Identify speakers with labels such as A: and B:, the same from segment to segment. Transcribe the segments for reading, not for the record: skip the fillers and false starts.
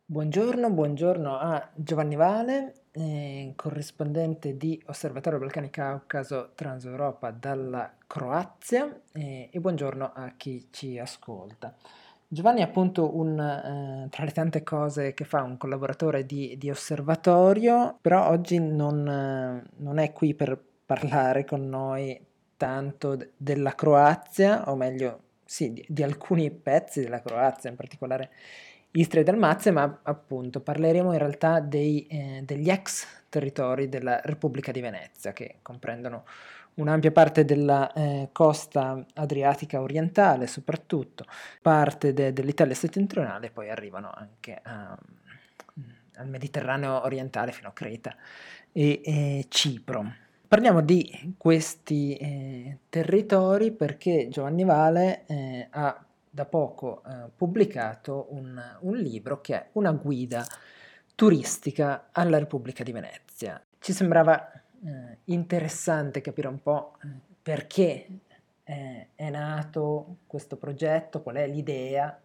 A: Buongiorno a Giovanni Vale, corrispondente di Osservatorio Balcani Caucaso Transeuropa dalla Croazia, e buongiorno a chi ci ascolta. Giovanni è appunto tra le tante cose che fa, un collaboratore di osservatorio, però oggi non è qui per parlare con noi tanto della Croazia, o meglio, sì, di alcuni pezzi della Croazia, in particolare Istria e Dalmazia, ma appunto parleremo in realtà degli ex territori della Repubblica di Venezia, che comprendono un'ampia parte della costa adriatica orientale, soprattutto parte dell'Italia settentrionale, e poi arrivano anche al Mediterraneo orientale fino a Creta e Cipro. Parliamo di questi territori perché Giovanni Vale ha da poco pubblicato un libro che è una guida turistica alla Repubblica di Venezia. Ci sembrava interessante capire un po' perché è nato questo progetto, qual è l'idea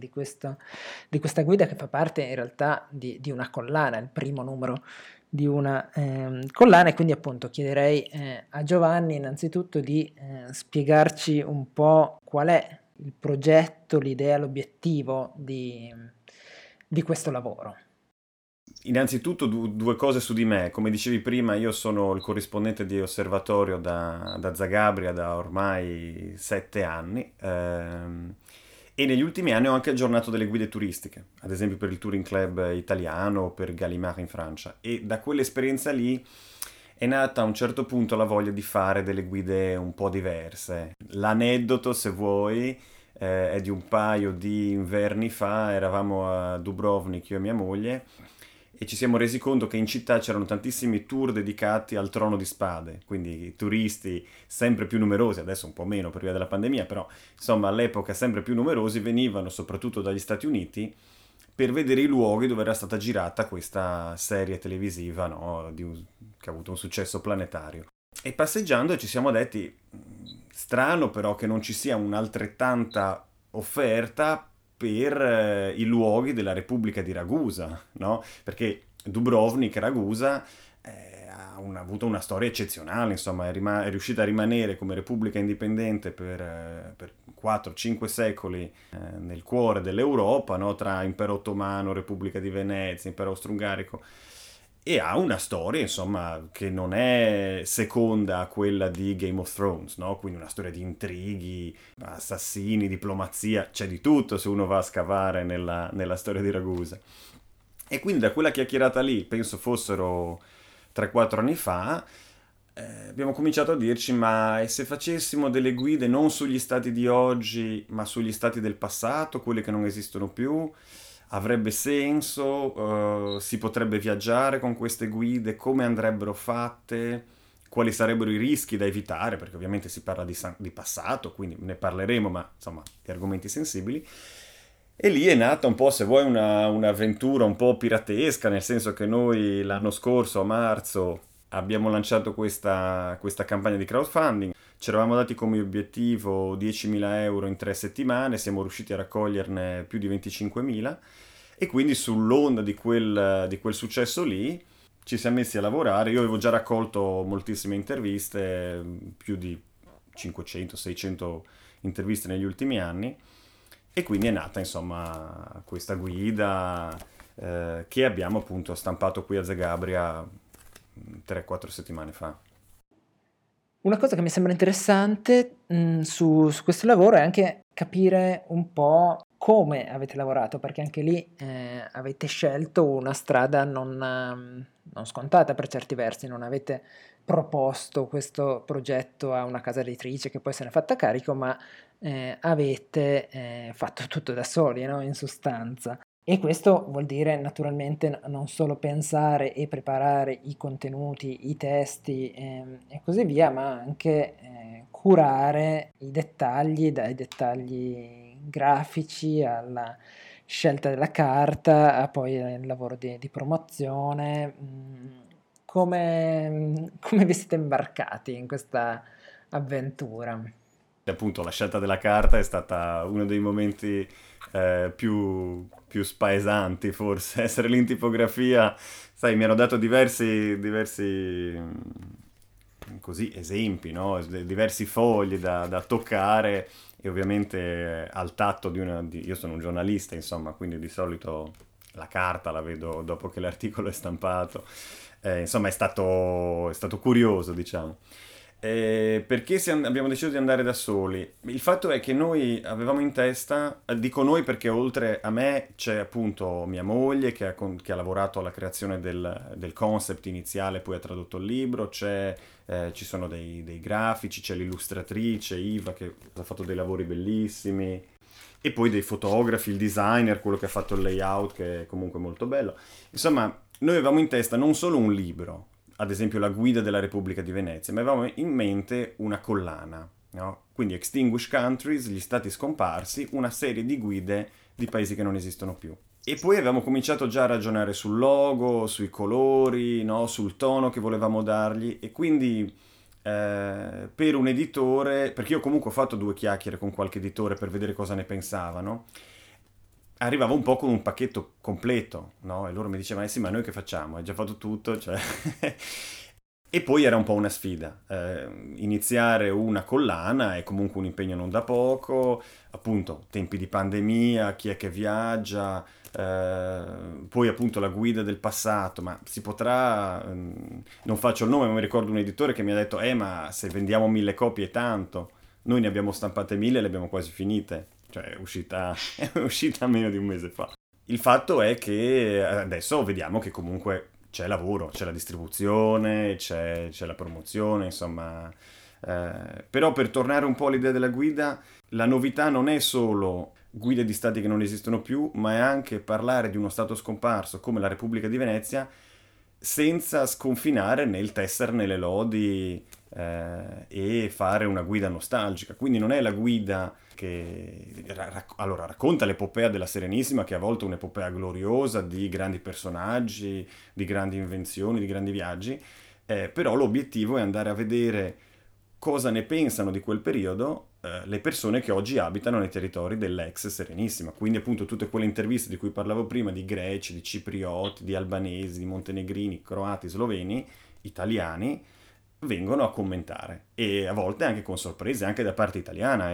A: di questa guida che fa parte in realtà di una collana, il primo numero di una collana, e quindi appunto chiederei a Giovanni innanzitutto di spiegarci un po' qual è il progetto, l'idea, l'obiettivo di questo lavoro.
B: Innanzitutto due cose su di me. Come dicevi prima, io sono il corrispondente di Osservatorio da Zagabria da ormai 7 anni, e negli ultimi anni ho anche aggiornato delle guide turistiche, ad esempio per il Touring Club italiano, per Gallimard in Francia. E da quell'esperienza lì è nata a un certo punto la voglia di fare delle guide un po' diverse. L'aneddoto, se vuoi, è di un paio di inverni fa, eravamo a Dubrovnik, io e mia moglie, e ci siamo resi conto che in città c'erano tantissimi tour dedicati al Trono di Spade, quindi turisti sempre più numerosi, adesso un po' meno per via della pandemia, però insomma all'epoca sempre più numerosi venivano soprattutto dagli Stati Uniti per vedere i luoghi dove era stata girata questa serie televisiva, no, che ha avuto un successo planetario. E passeggiando ci siamo detti, strano però che non ci sia un'altrettanta offerta per i luoghi della Repubblica di Ragusa, no? Perché Dubrovnik, Ragusa, ha avuto una storia eccezionale, insomma, è riuscita a rimanere come Repubblica indipendente per 4-5 secoli nel cuore dell'Europa, no? Tra Impero Ottomano, Repubblica di Venezia, Impero Austro-Ungarico, e ha una storia, insomma, che non è seconda a quella di Game of Thrones, no? Quindi una storia di intrighi, assassini, diplomazia, c'è di tutto se uno va a scavare nella storia di Ragusa. E quindi da quella chiacchierata lì, penso fossero 3-4 anni fa, abbiamo cominciato a dirci, ma e se facessimo delle guide non sugli stati di oggi, ma sugli stati del passato, quelli che non esistono più? Avrebbe senso? Si potrebbe viaggiare con queste guide? Come andrebbero fatte? Quali sarebbero i rischi da evitare? Perché ovviamente si parla di passato, quindi ne parleremo, ma insomma, di argomenti sensibili. E lì è nata un po', se vuoi, un'avventura un po' piratesca, nel senso che noi l'anno scorso, a marzo, abbiamo lanciato questa campagna di crowdfunding. Ci eravamo dati come obiettivo 10.000 euro in 3 settimane, siamo riusciti a raccoglierne più di 25.000, e quindi sull'onda di quel successo lì ci siamo messi a lavorare. Io avevo già raccolto moltissime interviste, più di 500-600 interviste negli ultimi anni, e quindi è nata insomma questa guida che abbiamo appunto stampato qui a Zagabria 3-4 settimane fa.
A: Una cosa che mi sembra interessante, su questo lavoro è anche capire un po' come avete lavorato, perché anche lì, avete scelto una strada non scontata per certi versi, non avete proposto questo progetto a una casa editrice che poi se n'è fatta carico, ma, avete, fatto tutto da soli, no, in sostanza. E questo vuol dire naturalmente non solo pensare e preparare i contenuti, i testi, e così via, ma anche, curare i dettagli, dai dettagli grafici alla scelta della carta, a poi il lavoro di promozione. Come vi siete imbarcati in questa avventura?
B: appunto la scelta della carta è stata uno dei momenti più spaesanti, forse. Essere lì in tipografia, sai, mi hanno dato così, esempi, no? Diversi fogli da toccare e ovviamente al tatto io sono un giornalista, insomma, quindi di solito la carta la vedo dopo che l'articolo è stampato. Insomma, è stato curioso, diciamo. Perché abbiamo deciso di andare da soli? Il fatto è che noi avevamo in testa, dico noi perché oltre a me c'è appunto mia moglie che ha lavorato alla creazione del concept iniziale, poi ha tradotto il libro, ci sono dei grafici, c'è l'illustratrice Iva che ha fatto dei lavori bellissimi, e poi dei fotografi, il designer, quello che ha fatto il layout, che è comunque molto bello. Insomma, noi avevamo in testa non solo un libro, ad esempio la guida della Repubblica di Venezia, ma avevamo in mente una collana, no? Quindi Extinguished Countries, gli stati scomparsi, una serie di guide di paesi che non esistono più. E poi avevamo cominciato già a ragionare sul logo, sui colori, no? Sul tono che volevamo dargli, e quindi per un editore, perché io comunque ho fatto due chiacchiere con qualche editore per vedere cosa ne pensavano, arrivava un po' con un pacchetto completo, no? E loro mi dicevano, sì, ma noi che facciamo? Hai già fatto tutto? Cioè... E poi era un po' una sfida. Iniziare una collana è comunque un impegno non da poco, appunto, tempi di pandemia, chi è che viaggia, poi appunto la guida del passato, ma si potrà, non faccio il nome, ma mi ricordo un editore che mi ha detto, ma se vendiamo 1000 copie è tanto, noi ne abbiamo stampate 1000 e le abbiamo quasi finite, cioè è uscita meno di un mese fa. Il fatto è che adesso vediamo che comunque c'è lavoro, c'è la distribuzione, c'è la promozione, insomma. Però per tornare un po' all'idea della guida, la novità non è solo guide di stati che non esistono più, ma è anche parlare di uno stato scomparso come la Repubblica di Venezia senza sconfinare nel tesserne le lodi e fare una guida nostalgica. Quindi non è la guida che allora, racconta l'epopea della Serenissima, che è a volte è un'epopea gloriosa di grandi personaggi, di grandi invenzioni, di grandi viaggi, però l'obiettivo è andare a vedere cosa ne pensano di quel periodo le persone che oggi abitano nei territori dell'ex Serenissima. Quindi appunto tutte quelle interviste di cui parlavo prima, di greci, di ciprioti, di albanesi, di montenegrini, croati, sloveni, italiani, vengono a commentare, e a volte anche con sorprese anche da parte italiana, e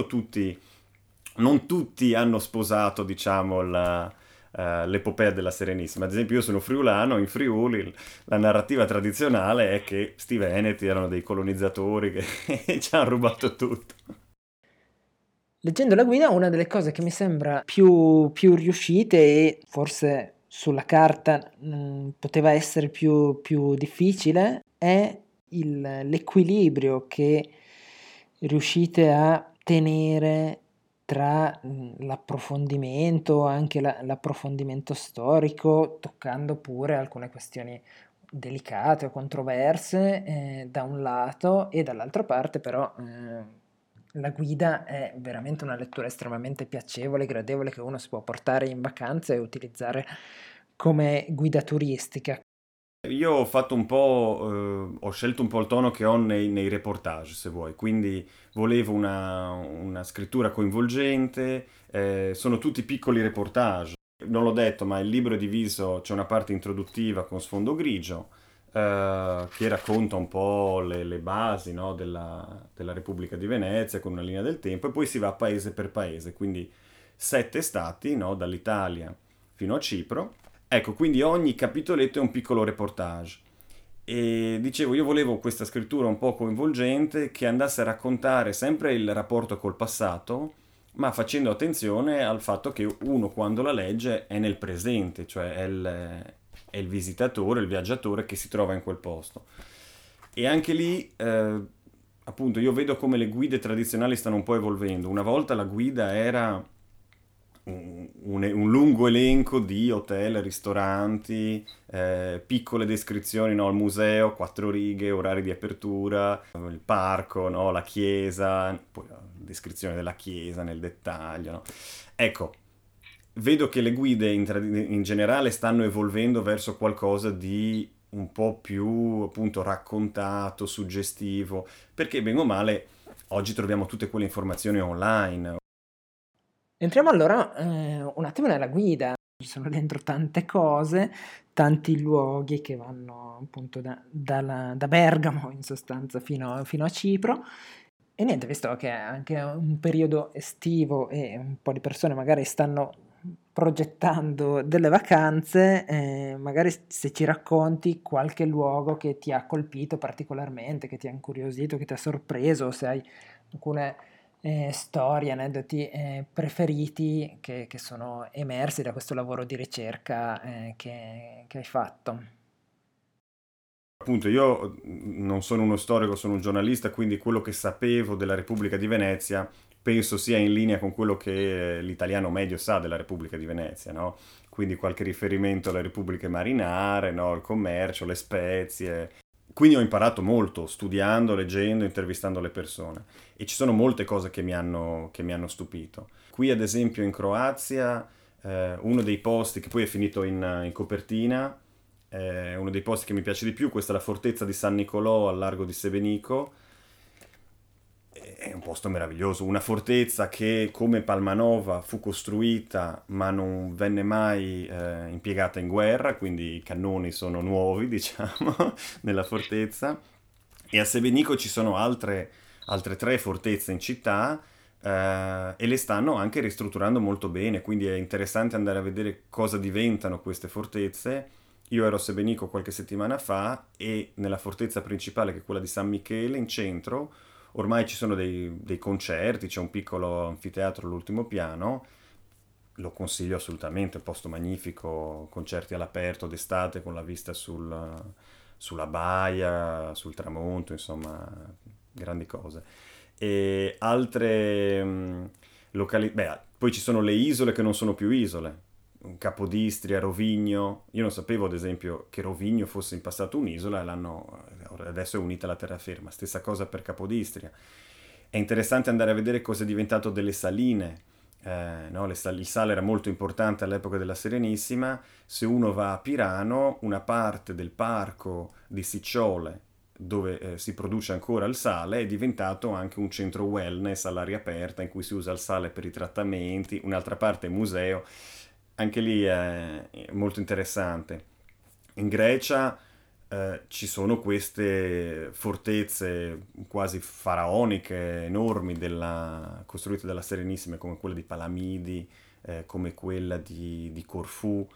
B: non tutti hanno sposato, diciamo, l'epopea della Serenissima. Ad esempio io sono friulano, in Friuli la narrativa tradizionale è che sti veneti erano dei colonizzatori che ci hanno rubato tutto.
A: Leggendo la guida, una delle cose che mi sembra più riuscite e forse sulla carta poteva essere più difficile è l'equilibrio che riuscite a tenere tra l'approfondimento, anche l'approfondimento storico, toccando pure alcune questioni delicate o controverse da un lato, e dall'altra parte però la guida è veramente una lettura estremamente piacevole, gradevole, che uno si può portare in vacanza e utilizzare come guida turistica.
B: Io ho scelto un po' il tono che ho nei reportage, se vuoi, quindi volevo una scrittura coinvolgente, sono tutti piccoli reportage. Non l'ho detto, ma il libro è diviso, c'è una parte introduttiva con sfondo grigio, che racconta un po' le basi, no, della Repubblica di Venezia con una linea del tempo, e poi si va paese per paese, quindi 7 stati, no, dall'Italia fino a Cipro. Ecco, quindi ogni capitoletto è un piccolo reportage. E dicevo, io volevo questa scrittura un po' coinvolgente che andasse a raccontare sempre il rapporto col passato, ma facendo attenzione al fatto che uno quando la legge è nel presente, cioè è il visitatore, il viaggiatore che si trova in quel posto. E anche lì, appunto, io vedo come le guide tradizionali stanno un po' evolvendo. Una volta la guida era un lungo elenco di hotel, ristoranti, piccole descrizioni, no? Il museo, 4 righe, orari di apertura, il parco, no? La chiesa, poi la descrizione della chiesa nel dettaglio, no? Ecco, vedo che le guide in generale stanno evolvendo verso qualcosa di un po' più appunto raccontato, suggestivo, perché bene o male Oggi troviamo tutte quelle informazioni online.
A: Entriamo allora un attimo nella guida, ci sono dentro tante cose, tanti luoghi che vanno appunto da Bergamo in sostanza fino a Cipro. E niente, visto che è anche un periodo estivo e un po' di persone magari stanno progettando delle vacanze, magari se ci racconti qualche luogo che ti ha colpito particolarmente, che ti ha incuriosito, che ti ha sorpreso, o se hai alcune storie, aneddoti preferiti che sono emersi da questo lavoro di ricerca che hai fatto.
B: Appunto, io non sono uno storico, sono un giornalista, quindi quello che sapevo della Repubblica di Venezia penso sia in linea con quello che l'italiano medio sa della Repubblica di Venezia, no? Quindi qualche riferimento alle repubbliche marinare, no? Il commercio, le spezie. Quindi ho imparato molto studiando, leggendo, intervistando le persone e ci sono molte cose che mi hanno stupito. Qui ad esempio in Croazia, uno dei posti che poi è finito in copertina, uno dei posti che mi piace di più, questa è la fortezza di San Nicolò al largo di Sebenico. È un posto meraviglioso, una fortezza che come Palmanova fu costruita ma non venne mai impiegata in guerra, quindi i cannoni sono nuovi, diciamo, nella fortezza. E a Sebenico ci sono altre tre fortezze in città e le stanno anche ristrutturando molto bene, quindi è interessante andare a vedere cosa diventano queste fortezze. Io ero a Sebenico qualche settimana fa e nella fortezza principale, che è quella di San Michele, in centro, ormai ci sono dei concerti, c'è un piccolo anfiteatro all'ultimo piano, lo consiglio assolutamente, è un posto magnifico, concerti all'aperto d'estate con la vista sulla baia, sul tramonto, insomma, grandi cose. E altre beh, poi ci sono le isole che non sono più isole, Capodistria, Rovigno. Io non sapevo, ad esempio, che Rovigno fosse in passato un'isola e adesso è unita alla terraferma. Stessa cosa per Capodistria. È interessante andare a vedere cosa è diventato delle saline. No, il sale era molto importante all'epoca della Serenissima. Se uno va a Pirano, una parte del parco di Sicciole, dove si produce ancora il sale, è diventato anche un centro wellness all'aria aperta in cui si usa il sale per i trattamenti, un'altra parte è museo, anche lì è molto interessante. In Grecia ci sono queste fortezze quasi faraoniche, enormi, costruite dalla Serenissima, come quella di Palamidi, come quella di Corfù.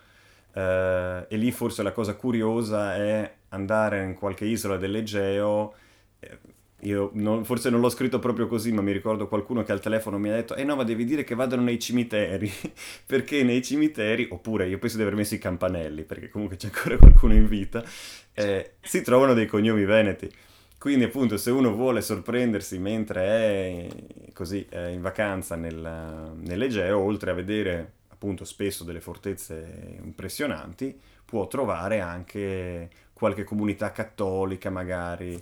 B: E lì forse la cosa curiosa è andare in qualche isola dell'Egeo. eh, Forse non l'ho scritto proprio così, ma mi ricordo qualcuno che al telefono mi ha detto: no, ma devi dire che vadano nei cimiteri, perché nei cimiteri, oppure io penso di aver messo i campanelli, perché comunque c'è ancora qualcuno in vita, si trovano dei cognomi veneti. Quindi appunto se uno vuole sorprendersi mentre è così in vacanza nell'Egeo, oltre a vedere appunto spesso delle fortezze impressionanti, può trovare anche qualche comunità cattolica magari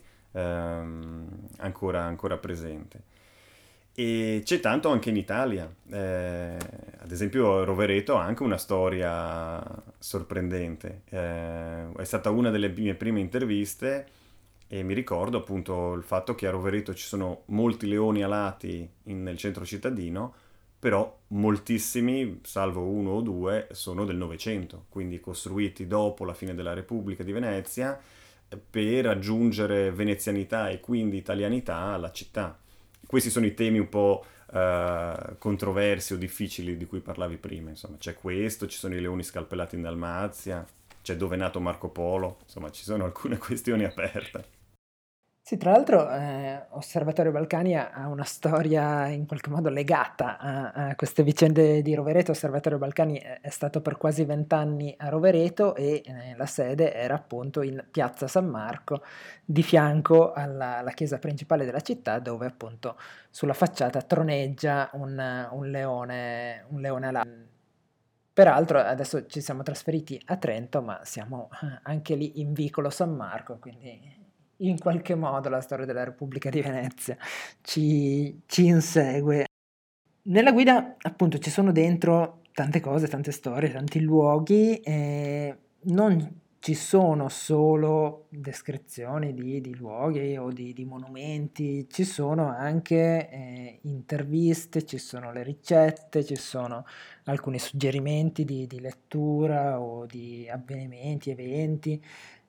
B: ancora presente. E c'è tanto anche in Italia. Ad esempio Rovereto ha anche una storia sorprendente. È stata una delle mie prime interviste e mi ricordo appunto il fatto che a Rovereto ci sono molti leoni alati nel centro cittadino, però moltissimi, salvo uno o due, sono del Novecento, quindi costruiti dopo la fine della Repubblica di Venezia per aggiungere venezianità e quindi italianità alla città. Questi sono i temi un po' controversi o difficili di cui parlavi prima. Insomma, c'è questo, ci sono i leoni scalpellati in Dalmazia, c'è dove è nato Marco Polo, insomma, ci sono alcune questioni aperte.
A: Sì, tra l'altro, Osservatorio Balcani ha una storia in qualche modo legata a queste vicende di Rovereto. Osservatorio Balcani è stato per quasi 20 anni a Rovereto e la sede era appunto in Piazza San Marco, di fianco alla chiesa principale della città, dove appunto sulla facciata troneggia un leone alato. Peraltro adesso ci siamo trasferiti a Trento, ma siamo anche lì in vicolo San Marco, quindi in qualche modo la storia della Repubblica di Venezia ci insegue. Nella guida appunto ci sono dentro tante cose, tante storie, tanti luoghi, non ci sono solo descrizioni di luoghi o di monumenti, ci sono anche interviste, ci sono le ricette, ci sono alcuni suggerimenti di lettura o di avvenimenti, eventi.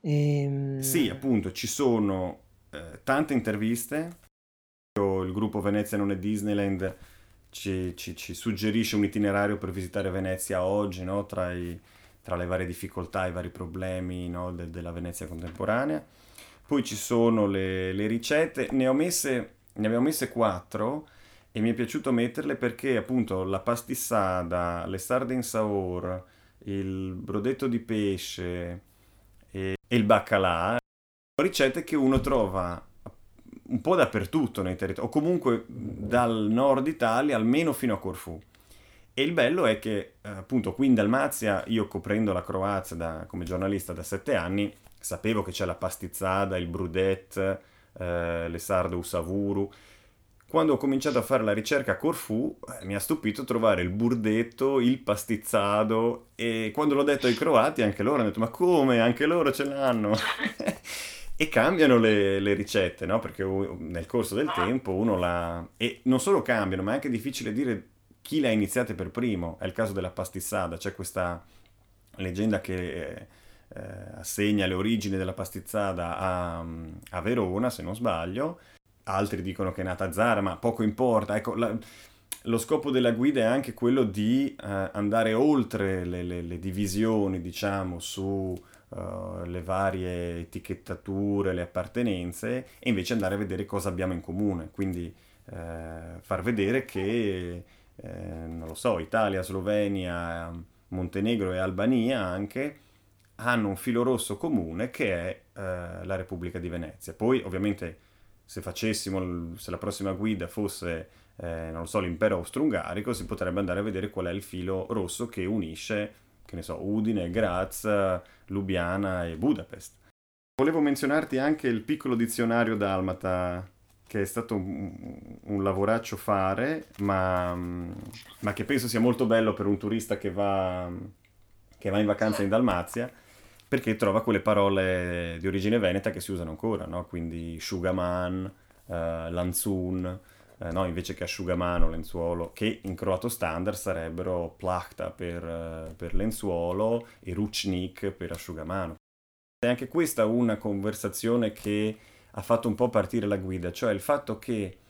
B: Sì,
A: Ehm,
B: appunto, ci sono tante interviste. Il gruppo Venezia non è Disneyland ci suggerisce un itinerario per visitare Venezia oggi, no? Tra le varie difficoltà, i vari problemi, no? Della Venezia contemporanea. Poi ci sono le ricette, ne abbiamo messe quattro e mi è piaciuto metterle perché appunto la pastissada, le sarde in saor, il brodetto di pesce e il baccalà ricette che uno trova un po' dappertutto nei territori, o comunque dal nord Italia almeno fino a Corfù. E il bello è che, appunto, qui in Dalmazia, io coprendo la Croazia come giornalista da 7 anni, sapevo che c'è la pastizzada, il brudet, le sarde usavuru. Quando ho cominciato a fare la ricerca a Corfù, mi ha stupito trovare il burdetto, il pastizzado e quando l'ho detto ai croati anche loro hanno detto ma come? Anche loro ce l'hanno? E cambiano le ricette, no? Perché nel corso del tempo uno la... E non solo cambiano, ma è anche difficile dire chi le ha iniziate per primo. È il caso della pastissada, c'è questa leggenda che assegna le origini della pastizzada a Verona, se non sbaglio. Altri dicono che è nata a Zara, ma poco importa. Ecco, lo scopo della guida è anche quello di andare oltre le divisioni, diciamo, su le varie etichettature, le appartenenze, e invece andare a vedere cosa abbiamo in comune. Quindi far vedere che, non lo so, Italia, Slovenia, Montenegro e Albania anche hanno un filo rosso comune che è la Repubblica di Venezia. Poi, ovviamente, se la prossima guida fosse, non lo so, l'impero austro-ungarico, si potrebbe andare a vedere qual è il filo rosso che unisce, che ne so, Udine, Graz, Lubiana e Budapest. Volevo menzionarti anche il piccolo dizionario dalmata, che è stato un lavoraccio fare, ma che penso sia molto bello per un turista che va in vacanza in Dalmazia, perché trova quelle parole di origine veneta che si usano ancora, no? Quindi sciugaman, lanzun, no? Invece che asciugamano, lenzuolo, che in croato standard sarebbero plahta per lenzuolo e ručnik per asciugamano. È anche questa una conversazione che ha fatto un po' partire la guida, cioè il fatto che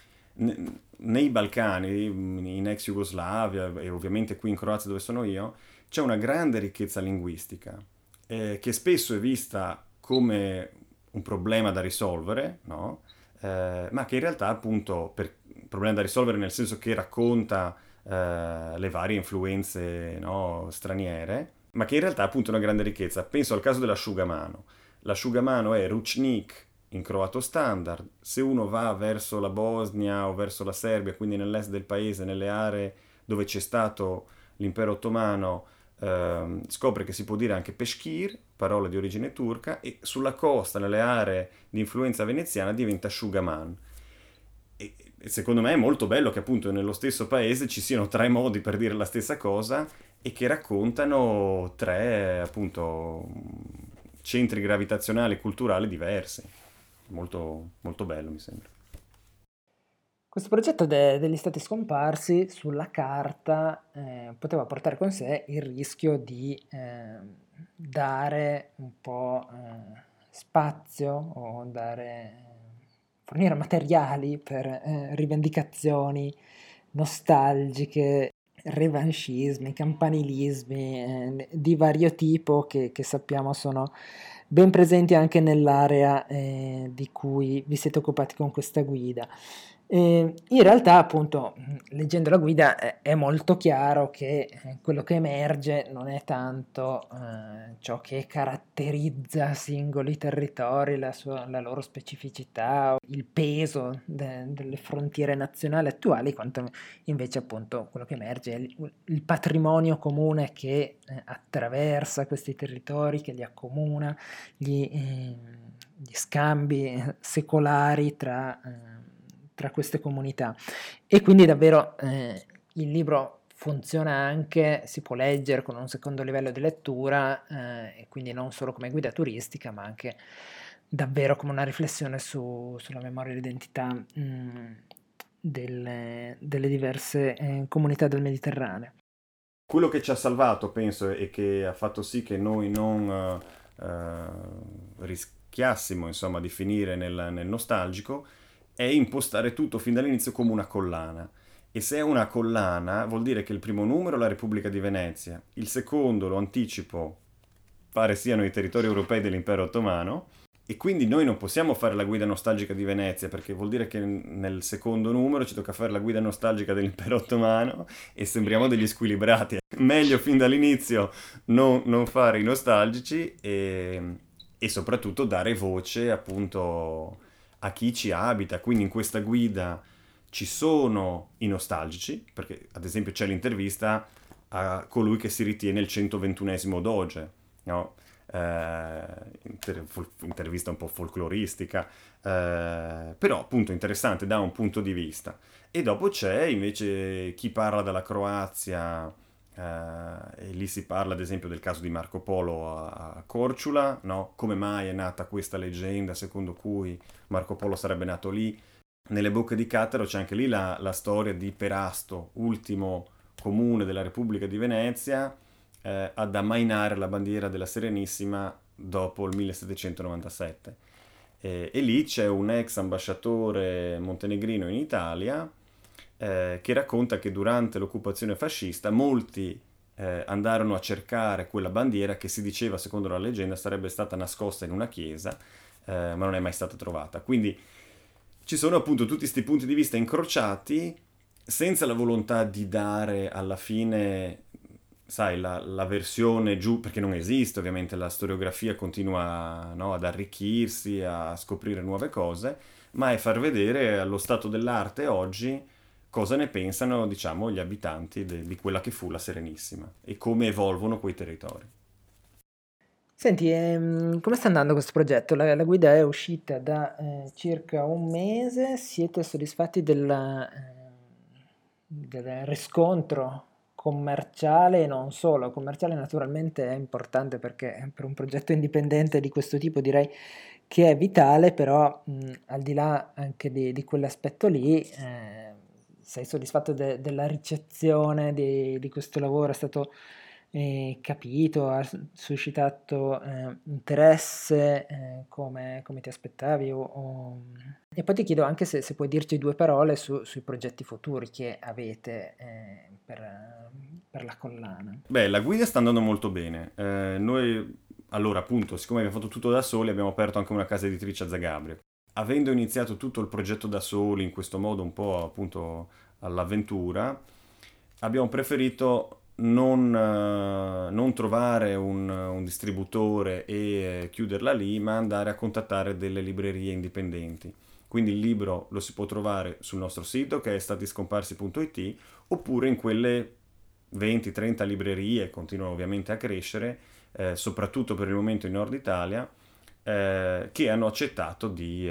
B: nei Balcani, in ex Jugoslavia e ovviamente qui in Croazia dove sono io, c'è una grande ricchezza linguistica che spesso è vista come un problema da risolvere, no? Ma che in realtà appunto un problema da risolvere nel senso che racconta le varie influenze, no, straniere, ma che in realtà è appunto una grande ricchezza. Penso al caso dell'asciugamano. L'asciugamano è ručnik in croato standard. Se uno va verso la Bosnia o verso la Serbia, quindi nell'est del paese, nelle aree dove c'è stato l'impero ottomano, scopre che si può dire anche peshkir, parola di origine turca, e sulla costa, nelle aree di influenza veneziana, diventa asciugaman. E secondo me è molto bello che appunto nello stesso paese ci siano tre modi per dire la stessa cosa e che raccontano tre appunto centri gravitazionali e culturali diversi. Molto, molto bello, mi sembra.
A: Questo progetto degli stati scomparsi sulla carta poteva portare con sé il rischio di dare un po' spazio o fornire materiali per rivendicazioni nostalgiche, revanchismi, campanilismi di vario tipo che sappiamo sono ben presenti anche nell'area di cui vi siete occupati con questa guida. In realtà, appunto, leggendo la guida è molto chiaro che quello che emerge non è tanto ciò che caratterizza singoli territori, la loro specificità, il peso delle frontiere nazionali attuali, quanto invece appunto quello che emerge è il patrimonio comune che attraversa questi territori, che li accomuna, gli scambi secolari tra queste comunità. E quindi davvero il libro funziona anche, si può leggere con un secondo livello di lettura, e quindi non solo come guida turistica, ma anche davvero come una riflessione sulla memoria e l'identità, delle diverse, comunità del Mediterraneo.
B: Quello che ci ha salvato, penso, e che ha fatto sì che noi non rischiassimo, insomma, di finire nel nostalgico, è impostare tutto fin dall'inizio come una collana. E se è una collana, vuol dire che il primo numero è la Repubblica di Venezia, il secondo, lo anticipo, pare siano i territori europei dell'Impero Ottomano, e quindi noi non possiamo fare la guida nostalgica di Venezia, perché vuol dire che nel secondo numero ci tocca fare la guida nostalgica dell'Impero Ottomano e sembriamo degli squilibrati. Meglio fin dall'inizio non fare i nostalgici e soprattutto dare voce appunto a chi ci abita. Quindi in questa guida ci sono i nostalgici, perché ad esempio c'è l'intervista a colui che si ritiene il 121esimo doge, no? Intervista un po' folcloristica, però appunto interessante da un punto di vista. E dopo c'è invece chi parla dalla Croazia, e lì si parla ad esempio del caso di Marco Polo a Corciula, no? Come mai è nata questa leggenda secondo cui Marco Polo sarebbe nato lì. Nelle bocche di Cataro c'è anche lì la storia di Perasto, ultimo comune della Repubblica di Venezia, ad ammainare la bandiera della Serenissima dopo il 1797. E lì c'è un ex ambasciatore montenegrino in Italia che racconta che durante l'occupazione fascista molti andarono a cercare quella bandiera che si diceva, secondo la leggenda, sarebbe stata nascosta in una chiesa, ma non è mai stata trovata. Quindi ci sono appunto tutti questi punti di vista incrociati senza la volontà di dare alla fine, sai, la versione giù, perché non esiste, ovviamente la storiografia continua, no, ad arricchirsi, a scoprire nuove cose, ma è far vedere allo stato dell'arte oggi cosa ne pensano, diciamo, gli abitanti di quella che fu la Serenissima e come evolvono quei territori.
A: Senti, come sta andando questo progetto? La guida è uscita da circa un mese, siete soddisfatti del riscontro commerciale e non solo? Commerciale naturalmente è importante perché per un progetto indipendente di questo tipo direi che è vitale, però al di là anche di quell'aspetto lì, sei soddisfatto della ricezione di questo lavoro? È stato capito, ha suscitato interesse come ti aspettavi? E poi ti chiedo anche se puoi dirci due parole sui progetti futuri che avete per la collana.
B: Beh, la guida sta andando molto bene. Noi, allora, appunto, siccome abbiamo fatto tutto da soli, abbiamo aperto anche una casa editrice a Zagabria. Avendo iniziato tutto il progetto da soli, in questo modo un po' appunto all'avventura, abbiamo preferito non trovare un distributore e chiuderla lì, ma andare a contattare delle librerie indipendenti. Quindi il libro lo si può trovare sul nostro sito che è statiscomparsi.it oppure in quelle 20-30 librerie, continuano ovviamente a crescere, soprattutto per il momento in Nord Italia, che hanno accettato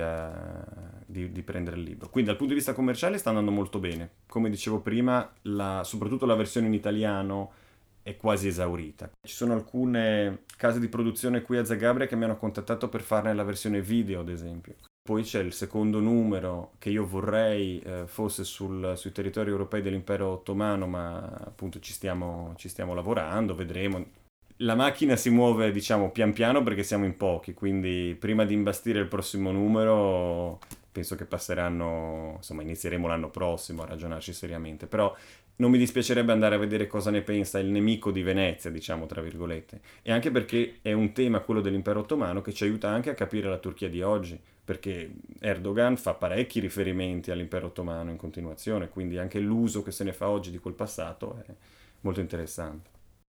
B: di prendere il libro. Quindi dal punto di vista commerciale sta andando molto bene. Come dicevo prima, soprattutto la versione in italiano è quasi esaurita. Ci sono alcune case di produzione qui a Zagabria che mi hanno contattato per farne la versione video, ad esempio. Poi c'è il secondo numero che io vorrei fosse sui territori europei dell'Impero Ottomano, ma appunto ci stiamo lavorando, vedremo. La macchina si muove, diciamo, pian piano perché siamo in pochi, quindi prima di imbastire il prossimo numero penso che passeranno, insomma, inizieremo l'anno prossimo a ragionarci seriamente, però non mi dispiacerebbe andare a vedere cosa ne pensa il nemico di Venezia, diciamo, tra virgolette. E anche perché è un tema, quello dell'impero ottomano, che ci aiuta anche a capire la Turchia di oggi, perché Erdogan fa parecchi riferimenti all'impero ottomano in continuazione, quindi anche l'uso che se ne fa oggi di quel passato è molto interessante.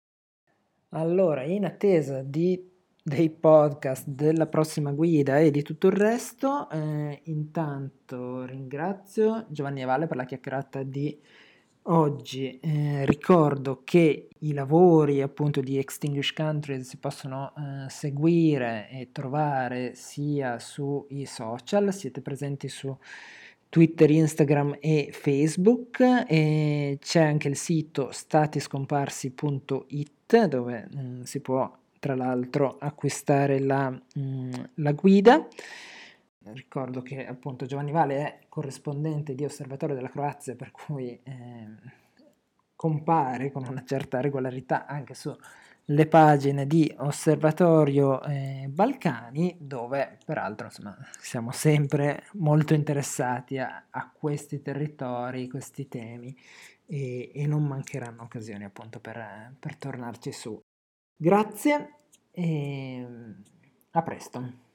A: Allora, in attesa dei podcast, della prossima guida e di tutto il resto, intanto ringrazio Giovanni e Vale per la chiacchierata di oggi. Ricordo che i lavori appunto di Extinguished Countries si possono seguire e trovare sia sui social, siete presenti su Twitter, Instagram e Facebook, e c'è anche il sito statiscomparsi.it dove si può tra l'altro acquistare la guida. Ricordo che appunto Giovanni Vale è corrispondente di Osservatorio della Croazia, per cui compare con una certa regolarità anche sulle pagine di Osservatorio Balcani, dove peraltro insomma, siamo sempre molto interessati a questi territori, questi temi, e non mancheranno occasioni appunto per tornarci su. Grazie e a presto.